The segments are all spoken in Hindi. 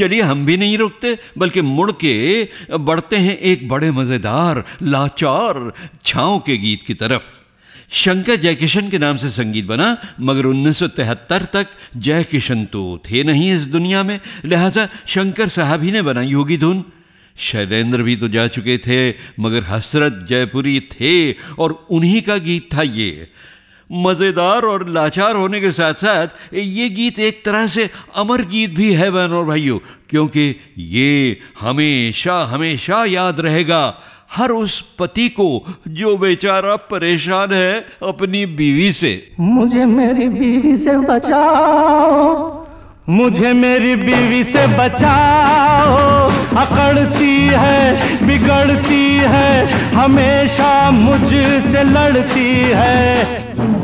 चलिए हम भी नहीं रुकते, बल्कि मुड़ के बढ़ते हैं एक बड़े मजेदार लाचार छाँव के गीत की तरफ। शंकर जयकिशन के नाम से संगीत बना, मगर 1973 तक जयकिशन तो थे नहीं इस दुनिया में, लिहाजा शंकर साहब ही ने बनाई होगी धुन। शैलेंद्र भी तो जा चुके थे, मगर हसरत जयपुरी थे और उन्हीं का गीत था ये। मज़ेदार और लाचार होने के साथ साथ ये गीत एक तरह से अमर गीत भी है बहनों और भाइयों, क्योंकि ये हमेशा हमेशा याद रहेगा हर उस पति को जो बेचारा परेशान है अपनी बीवी से। मुझे मेरी बीवी से बचाओ, मुझे मेरी बीवी से बचाओ, अकड़ती है बिगड़ती है, हमेशा मुझसे लड़ती है।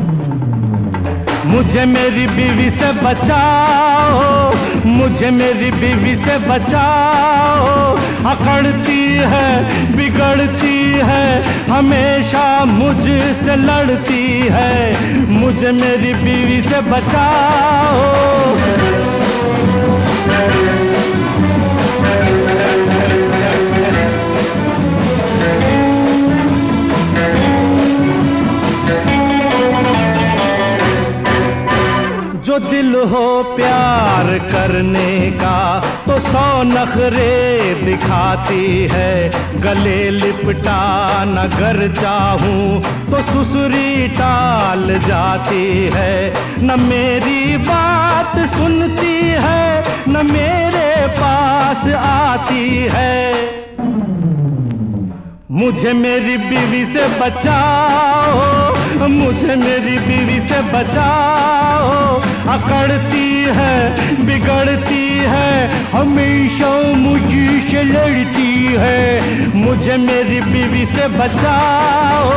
मुझे मेरी बीवी से बचाओ, मुझे मेरी बीवी से बचाओ, अकड़ती है बिगड़ती है, हमेशा मुझसे लड़ती है। मुझे मेरी बीवी से बचाओ। जो दिल हो प्यार करने का तो 100 नखरे दिखाती है, गले लिपटा नगर चाहूं तो सुसुरी टाल जाती है। न मेरी बात सुनती है, न मेरे पास आती है। मुझे मेरी बीवी से बचाओ, मुझे मेरी बीवी से बचाओ, अकड़ती है बिगड़ती है, हमेशा मुझसे लड़ती है। मुझे मेरी बीवी से बचाओ।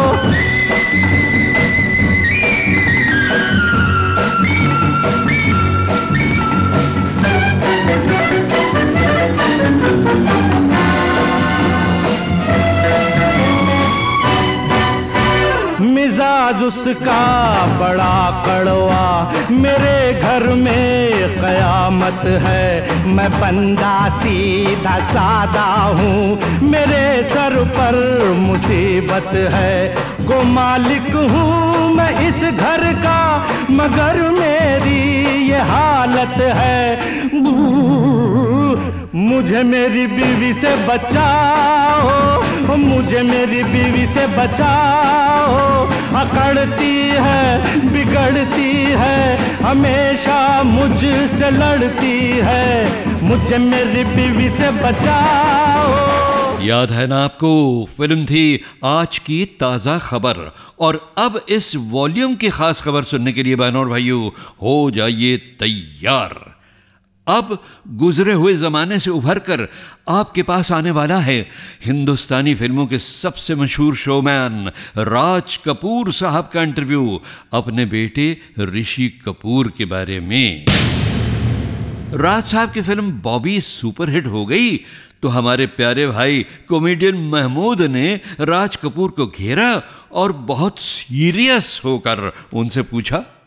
मिजाज उसका बड़ा कड़वा, मेरे घर में कयामत है। मैं बंदा सीधा सादा हूँ, मेरे सर पर मुसीबत है। गो मालिक हूँ मैं इस घर का, मगर मेरी ये हालत है। मुझे मेरी बीवी से बचाओ, मुझे मेरी बीवी से बचाओ, अकड़ती है बिगड़ती है, हमेशा मुझसे लड़ती है। मुझे मेरी बीवी से बचाओ। याद है ना आपको, फिल्म थी आज की ताज़ा खबर। और अब इस वॉल्यूम की खास खबर सुनने के लिए बहनों और भाइयों हो जाइए तैयार। अब गुजरे हुए ज़माने से उभरकर आपके पास आने वाला है हिंदुस्तानी फिल्मों के सबसे मशहूर शोमैन राज कपूर साहब का इंटरव्यू अपने बेटे ऋषि कपूर के बारे में। राज साहब की फिल्म बॉबी सुपरहिट हो गई तो हमारे प्यारे भाई कॉमेडियन महमूद ने राज कपूर को घेरा और बहुत सीरियस होकर उनसे पूछा,